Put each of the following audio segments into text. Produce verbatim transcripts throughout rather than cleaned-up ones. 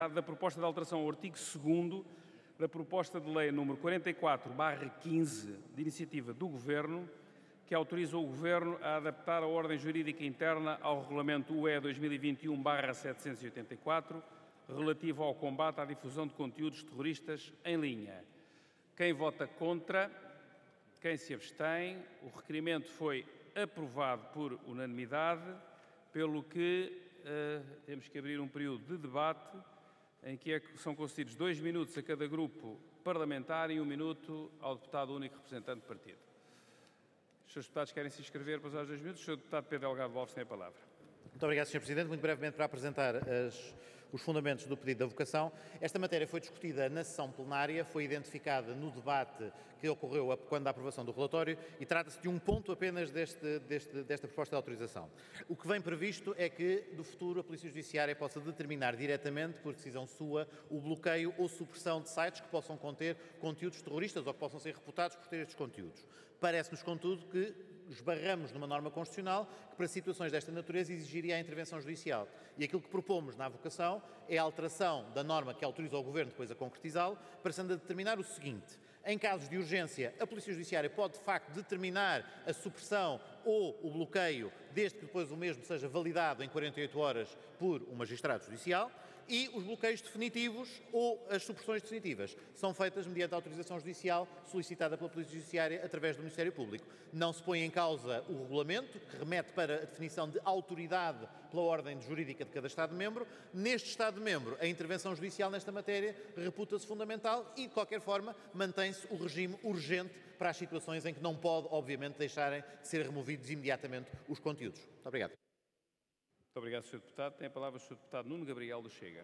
Da proposta de alteração ao artigo segundo da proposta de lei número quarenta e quatro barra quinze de iniciativa do Governo, que autoriza o Governo a adaptar a ordem jurídica interna ao regulamento U E dois mil e vinte e um barra setecentos e oitenta e quatro, relativo ao combate à difusão de conteúdos terroristas em linha. Quem vota contra? Quem se abstém? O requerimento foi aprovado por unanimidade, pelo que uh, temos que abrir um período de debate em que é, são concedidos dois minutos a cada grupo parlamentar e um minuto ao deputado único representante do partido. Os senhores deputados querem se inscrever para usar os dois minutos? O senhor deputado Pedro Delgado Alves tem a palavra. Muito obrigado, senhor Presidente. Muito brevemente para apresentar as, os fundamentos do pedido de avocação. Esta matéria foi discutida na sessão plenária, foi identificada no debate que ocorreu quando da aprovação do relatório e trata-se de um ponto apenas deste, deste, desta proposta de autorização. O que vem previsto é que, do futuro, a Polícia Judiciária possa determinar diretamente, por decisão sua, o bloqueio ou supressão de sites que possam conter conteúdos terroristas ou que possam ser reputados por ter estes conteúdos. Parece-nos, contudo, que esbarramos numa norma constitucional que, para situações desta natureza, exigiria a intervenção judicial. E aquilo que propomos na avocação é a alteração da norma que autoriza o Governo depois a concretizá-lo, passando a determinar o seguinte: em casos de urgência, a Polícia Judiciária pode, de facto, determinar a supressão ou o bloqueio, desde que depois o mesmo seja validado em quarenta e oito horas por um magistrado judicial, e os bloqueios definitivos ou as supressões definitivas são feitas mediante a autorização judicial solicitada pela Polícia Judiciária através do Ministério Público. Não se põe em causa o regulamento, que remete para a definição de autoridade pela ordem jurídica de cada Estado-membro. Neste Estado-membro, a intervenção judicial nesta matéria reputa-se fundamental e, de qualquer forma, mantém-se o regime urgente para as situações em que não pode, obviamente, deixarem de ser removidos imediatamente os conteúdos. Muito obrigado. Muito obrigado, senhor Deputado. Tem a palavra o senhor Deputado Nuno Gabriel do Chega.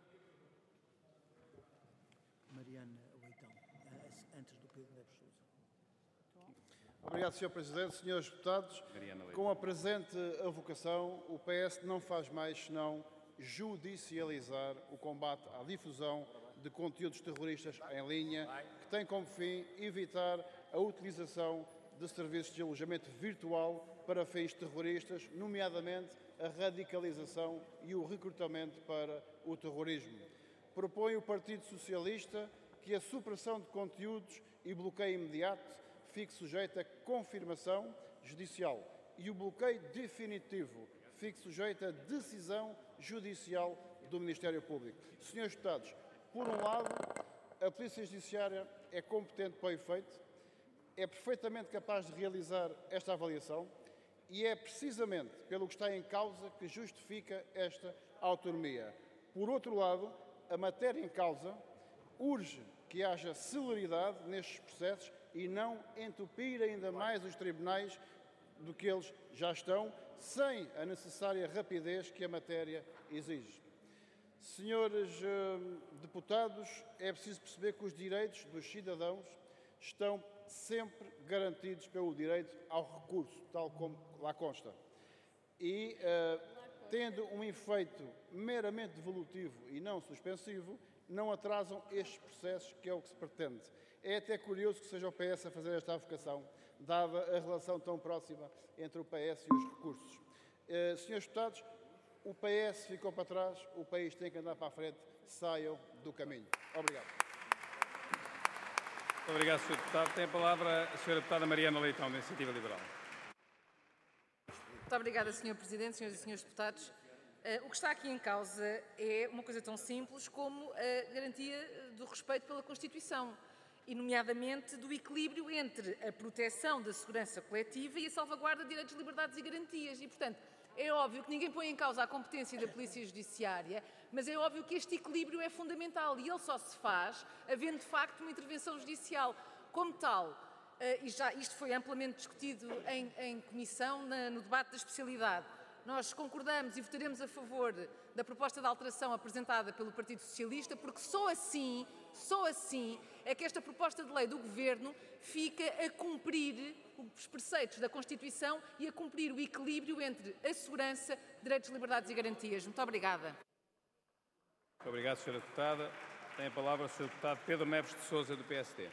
Mariana Leitão, antes do Pedro Neves Sousa. Obrigado, senhor Presidente. Senhores Deputados, com a presente avocação, o P S não faz mais senão judicializar o combate à difusão de conteúdos terroristas em linha, que tem como fim evitar a utilização de serviços de alojamento virtual para fins terroristas, nomeadamente a radicalização e o recrutamento para o terrorismo. Propõe o Partido Socialista que a supressão de conteúdos e bloqueio imediato fique sujeito a confirmação judicial e o bloqueio definitivo fique sujeito a decisão judicial do Ministério Público. Senhores Deputados, por um lado, a Polícia Judiciária é competente para o efeito, é perfeitamente capaz de realizar esta avaliação e é precisamente pelo que está em causa que justifica esta autonomia. Por outro lado, a matéria em causa urge que haja celeridade nestes processos e não entupir ainda mais os tribunais do que eles já estão, sem a necessária rapidez que a matéria exige. Senhores eh, deputados, é preciso perceber que os direitos dos cidadãos estão sempre garantidos pelo direito ao recurso, tal como lá consta. E, eh, tendo um efeito meramente devolutivo e não suspensivo, não atrasam estes processos, que é o que se pretende. É até curioso que seja o P S a fazer esta avocação, dada a relação tão próxima entre o P S e os recursos. Uh, senhores deputados, o P S ficou para trás, o país tem que andar para a frente, saiam do caminho. Obrigado. Muito obrigado, senhor Deputado. Tem a palavra a senhora Deputada Mariana Leitão, da Iniciativa Liberal. Muito obrigada, senhor Presidente, senhoras e senhores deputados. Uh, o que está aqui em causa é uma coisa tão simples como a garantia do respeito pela Constituição e, nomeadamente, do equilíbrio entre a proteção da segurança coletiva e a salvaguarda de direitos, liberdades e garantias. E, portanto, é óbvio que ninguém põe em causa a competência da Polícia Judiciária, mas é óbvio que este equilíbrio é fundamental e ele só se faz havendo, de facto, uma intervenção judicial. Como tal, uh, e já isto foi amplamente discutido em, em comissão, na, no debate da especialidade, nós concordamos e votaremos a favor da proposta de alteração apresentada pelo Partido Socialista, porque só assim, só assim é que esta proposta de lei do Governo fica a cumprir os preceitos da Constituição e a cumprir o equilíbrio entre a segurança, direitos, liberdades e garantias. Muito obrigada. Muito obrigado, senhora Deputada. Tem a palavra o senhor Deputado Pedro Neves de Sousa, do P S D.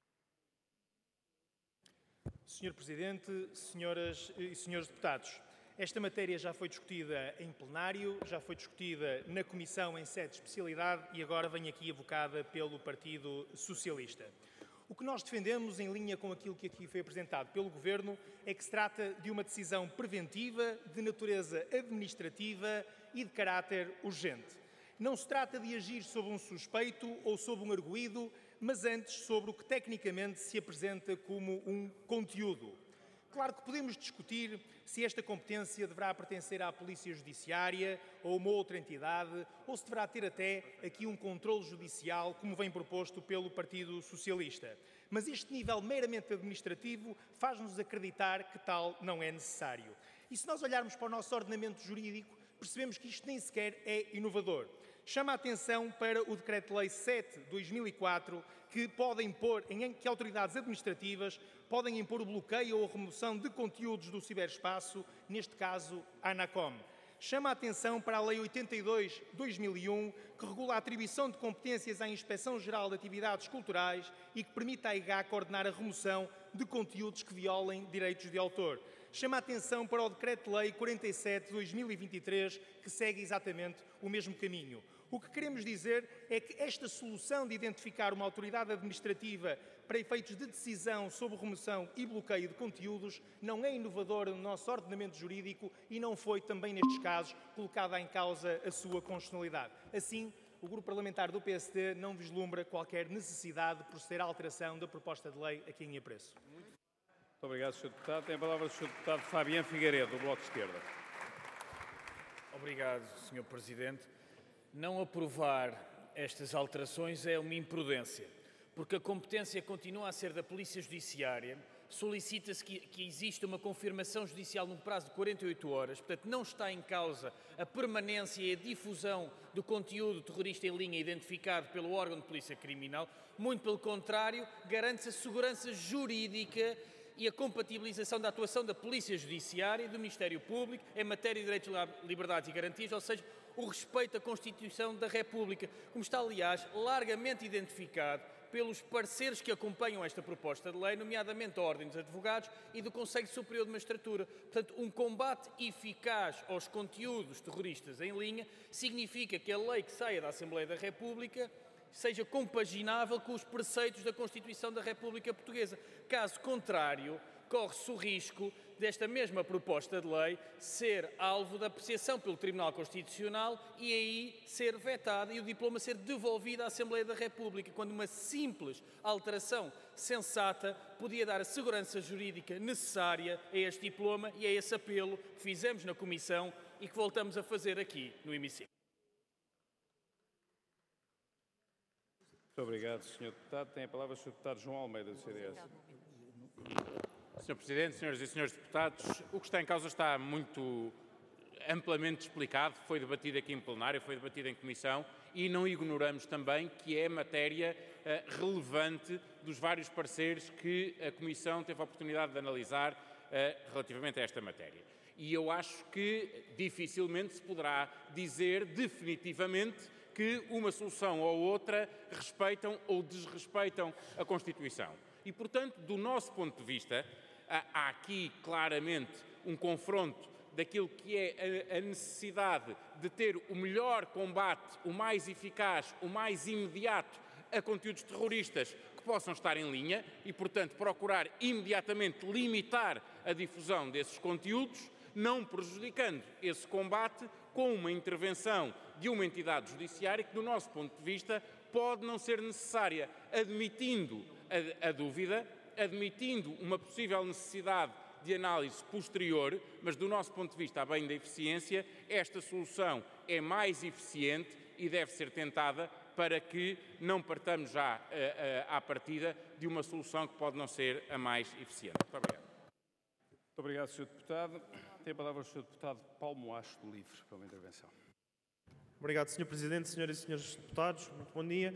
senhor Presidente, senhoras e senhores deputados, Esta matéria já foi discutida em plenário, já foi discutida na Comissão em sede de especialidade e agora vem aqui evocada pelo Partido Socialista. O que nós defendemos, em linha com aquilo que aqui foi apresentado pelo Governo, é que se trata de uma decisão preventiva, de natureza administrativa e de caráter urgente. Não se trata de agir sobre um suspeito ou sobre um arguido, mas antes sobre o que tecnicamente se apresenta como um conteúdo. Claro que podemos discutir se esta competência deverá pertencer à Polícia Judiciária ou a uma outra entidade, ou se deverá ter até aqui um controle judicial, como vem proposto pelo Partido Socialista. Mas este nível meramente administrativo faz-nos acreditar que tal não é necessário. E se nós olharmos para o nosso ordenamento jurídico, percebemos que isto nem sequer é inovador. Chama a atenção para o Decreto-Lei sete de dois mil e quatro, que pode impor, em que autoridades administrativas podem impor o bloqueio ou a remoção de conteúdos do ciberespaço, neste caso a ANACOM. Chama a atenção para a Lei oitenta e dois de dois mil e um, que regula a atribuição de competências à Inspeção-Geral de Atividades Culturais e que permite à I G A coordenar a remoção de conteúdos que violem direitos de autor. Chama a atenção para o Decreto-Lei quarenta e sete de dois mil e vinte e três, que segue exatamente o mesmo caminho. O que queremos dizer é que esta solução de identificar uma autoridade administrativa para efeitos de decisão sobre remoção e bloqueio de conteúdos não é inovadora no nosso ordenamento jurídico e não foi também nestes casos colocada em causa a sua constitucionalidade. Assim, o Grupo Parlamentar do P S D não vislumbra qualquer necessidade de proceder à alteração da proposta de lei aqui em apreço. Muito obrigado, senhor Deputado. Tem a palavra o senhor Deputado Fabiano Figueiredo, do Bloco de Esquerda. Obrigado, senhor Presidente. Não aprovar estas alterações é uma imprudência, porque a competência continua a ser da Polícia Judiciária, solicita-se que, que exista uma confirmação judicial num prazo de quarenta e oito horas, portanto não está em causa a permanência e a difusão do conteúdo terrorista em linha identificado pelo órgão de polícia criminal, muito pelo contrário, garante-se a segurança jurídica e a compatibilização da atuação da Polícia Judiciária e do Ministério Público em matéria de direitos, liberdades e garantias, ou seja, o respeito à Constituição da República, como está, aliás, largamente identificado pelos parceiros que acompanham esta proposta de lei, nomeadamente a Ordem dos Advogados e do Conselho Superior de Magistratura. Portanto, um combate eficaz aos conteúdos terroristas em linha significa que a lei que saia da Assembleia da República seja compaginável com os preceitos da Constituição da República Portuguesa. Caso contrário, corre-se o risco desta mesma proposta de lei ser alvo da apreciação pelo Tribunal Constitucional e aí ser vetada e o diploma ser devolvido à Assembleia da República, quando uma simples alteração sensata podia dar a segurança jurídica necessária a este diploma e a esse apelo que fizemos na Comissão e que voltamos a fazer aqui no hemiciclo. Muito obrigado, senhor Deputado. Tem a palavra o senhor Deputado João Almeida, do C D S. senhor Presidente, senhoras e senhores deputados, o que está em causa está muito amplamente explicado, foi debatido aqui em plenário, foi debatido em comissão e não ignoramos também que é matéria uh, relevante dos vários pareceres que a Comissão teve a oportunidade de analisar uh, relativamente a esta matéria. E eu acho que dificilmente se poderá dizer definitivamente que uma solução ou outra respeitam ou desrespeitam a Constituição. E, portanto, do nosso ponto de vista, há aqui claramente um confronto daquilo que é a necessidade de ter o melhor combate, o mais eficaz, o mais imediato a conteúdos terroristas que possam estar em linha e, portanto, procurar imediatamente limitar a difusão desses conteúdos, não prejudicando esse combate com uma intervenção de uma entidade judiciária que, do nosso ponto de vista, pode não ser necessária, admitindo a, a dúvida, admitindo uma possível necessidade de análise posterior, mas do nosso ponto de vista, a bem da eficiência, esta solução é mais eficiente e deve ser tentada para que não partamos já uh, uh, à partida de uma solução que pode não ser a mais eficiente. Muito obrigado. Muito obrigado, senhor Deputado. Tem a palavra o senhor Deputado Paulo Moacho, do LIVRE, para uma intervenção. Obrigado, senhor Presidente, senhoras e senhores deputados. Muito bom dia.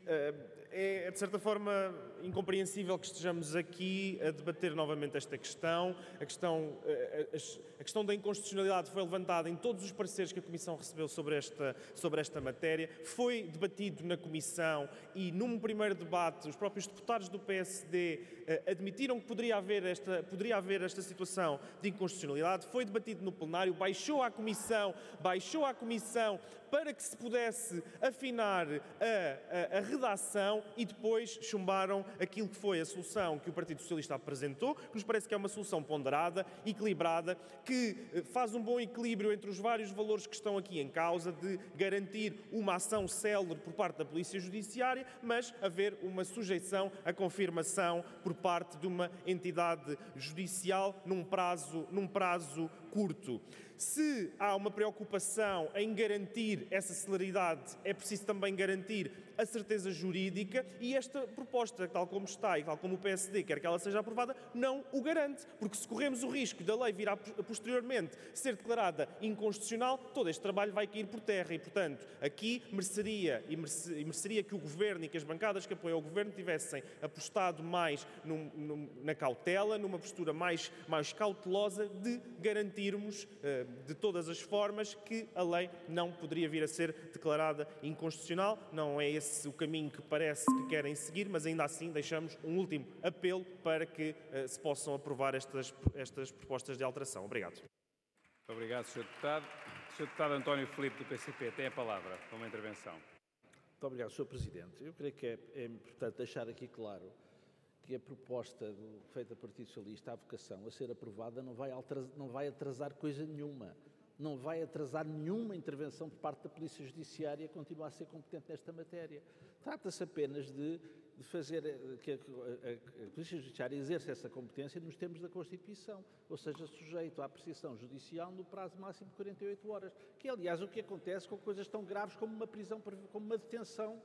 É, de certa forma, incompreensível que estejamos aqui a debater novamente esta questão. A questão, a, a questão da inconstitucionalidade foi levantada em todos os pareceres que a Comissão recebeu sobre esta, sobre esta matéria. Foi debatido na Comissão e, num primeiro debate, os próprios deputados do P S D admitiram que poderia haver esta, poderia haver esta situação de inconstitucionalidade. Foi debatido no plenário, baixou à Comissão, baixou à Comissão para que se pudesse afinar a, a, a redação e depois chumbaram aquilo que foi a solução que o Partido Socialista apresentou, que nos parece que é uma solução ponderada, equilibrada, que faz um bom equilíbrio entre os vários valores que estão aqui em causa, de garantir uma ação célere por parte da Polícia Judiciária, mas haver uma sujeição à confirmação por parte de uma entidade judicial num prazo, num prazo curto. Se há uma preocupação em garantir essa celeridade, é preciso também garantir a certeza jurídica e esta proposta, tal como está e tal como o P S D quer que ela seja aprovada, não o garante, porque se corremos o risco da lei vir a posteriormente ser declarada inconstitucional, todo este trabalho vai cair por terra e, portanto, aqui mereceria, e mereceria que o Governo e que as bancadas que apoiam o Governo tivessem apostado mais num, num, na cautela, numa postura mais, mais cautelosa de garantirmos de todas as formas que a lei não poderia vir a ser declarada inconstitucional. Não é esse o caminho que parece que querem seguir, mas ainda assim deixamos um último apelo para que uh, se possam aprovar estas, estas propostas de alteração. Obrigado. Muito obrigado, senhor Deputado. senhor Deputado António Filipe, do P C P, tem a palavra para uma intervenção. Muito obrigado, senhor Presidente. Eu creio que é, é importante deixar aqui claro que a proposta do, feita pelo Partido Socialista, a vocação a ser aprovada, não vai, atrasar, não vai atrasar coisa nenhuma. Não vai atrasar nenhuma intervenção por parte da Polícia Judiciária, continuar a ser competente nesta matéria. Trata-se apenas de, de fazer que a, a, a Polícia Judiciária exerça essa competência nos termos da Constituição, ou seja, sujeito à apreciação judicial no prazo máximo de quarenta e oito horas, que é, aliás, o que acontece com coisas tão graves como uma prisão, como uma detenção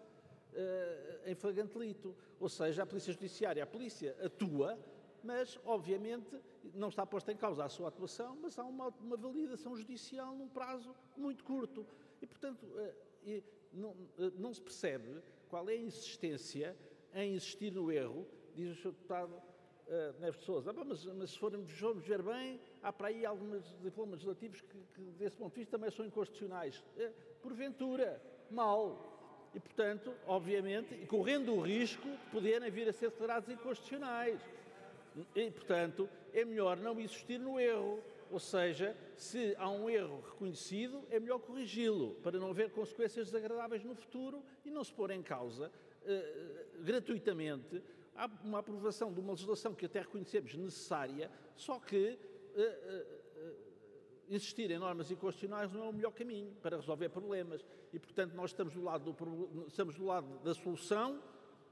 uh, em flagrante delito. Ou seja, a Polícia Judiciária, a Polícia atua, mas, obviamente, não está posta em causa a sua atuação, mas há uma, uma validação judicial num prazo muito curto. E, portanto, uh, não, uh, não se percebe qual é a insistência em insistir no erro, diz o senhor Deputado uh, Neves de Sousa. Ah, mas, mas se formos, formos ver bem, há para aí alguns diplomas legislativos que, que, desse ponto de vista, também são inconstitucionais. Uh, porventura, mal. E, portanto, obviamente, correndo o risco de poderem vir a ser declarados inconstitucionais. E, portanto, é melhor não insistir no erro. Ou seja, se há um erro reconhecido, é melhor corrigi-lo, para não haver consequências desagradáveis no futuro e não se pôr em causa, uh, gratuitamente, uma aprovação de uma legislação que até reconhecemos necessária, só que uh, uh, insistir em normas inconstitucionais não é o melhor caminho para resolver problemas. E, portanto, nós estamos do lado, do, estamos do lado da solução.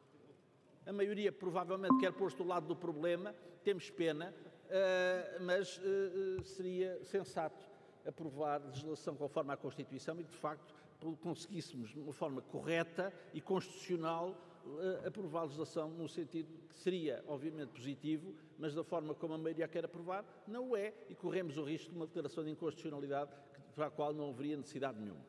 A maioria provavelmente quer pôr-se do lado do problema, temos pena, uh, mas uh, seria sensato aprovar legislação conforme à Constituição e que, de facto, conseguíssemos, de uma forma correta e constitucional, uh, aprovar a legislação num sentido que seria, obviamente, positivo, mas da forma como a maioria quer aprovar, não o é, e corremos o risco de uma declaração de inconstitucionalidade para a qual não haveria necessidade nenhuma.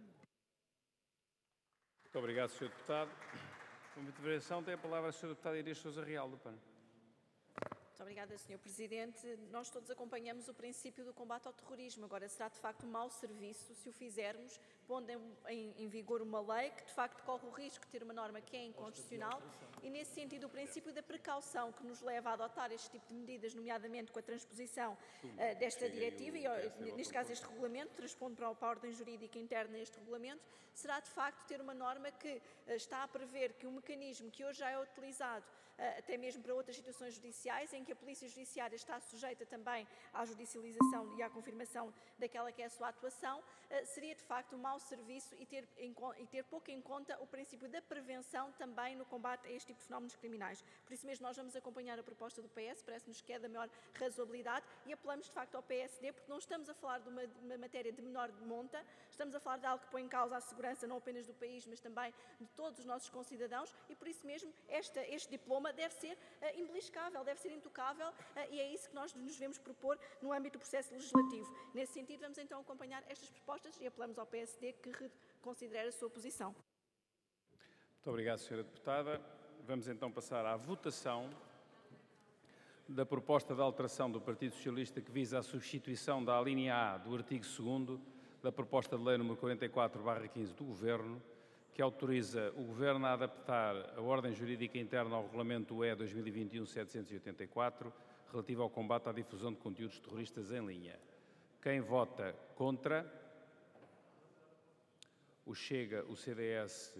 Muito obrigado, senhor Deputado. Uma intervenção tem a palavra a senhora Deputada Inês Sousa Real, do P A N. Muito obrigada, senhor Presidente. Nós todos acompanhamos o princípio do combate ao terrorismo. Agora, será de facto um mau serviço se o fizermos pondo em, em vigor uma lei que de facto corre o risco de ter uma norma que é inconstitucional e, nesse sentido, o princípio da precaução que nos leva a adotar este tipo de medidas, nomeadamente com a transposição uh, desta diretiva e, neste caso, este regulamento, transpondo para a ordem jurídica interna este regulamento, será de facto ter uma norma que uh, está a prever que o mecanismo que hoje já é utilizado uh, até mesmo para outras situações judiciais, em que a Polícia Judiciária está sujeita também à judicialização e à confirmação daquela que é a sua atuação, uh, seria de facto um mau serviço e ter, em, e ter pouco em conta o princípio da prevenção também no combate a este tipo de fenómenos criminais. Por isso mesmo nós vamos acompanhar a proposta do P S, parece-nos que é da maior razoabilidade e apelamos de facto ao P S D, porque não estamos a falar de uma, de uma matéria de menor monta, estamos a falar de algo que põe em causa a segurança não apenas do país, mas também de todos os nossos concidadãos e por isso mesmo esta, este diploma deve ser uh, imbeliscável, deve ser intocável uh, e é isso que nós nos devemos propor no âmbito do processo legislativo. Nesse sentido, vamos então acompanhar estas propostas e apelamos ao P S D que considere a sua posição. Muito obrigado, senhora Deputada. Vamos então passar à votação da proposta de alteração do Partido Socialista que visa a substituição da alínea A do artigo segundo da proposta de lei número quarenta e quatro barra quinze do Governo, que autoriza o Governo a adaptar a ordem jurídica interna ao Regulamento U E dois mil e vinte e um setecentos e oitenta e quatro, relativo ao combate à difusão de conteúdos terroristas em linha. Quem vota contra? O Chega, o C D S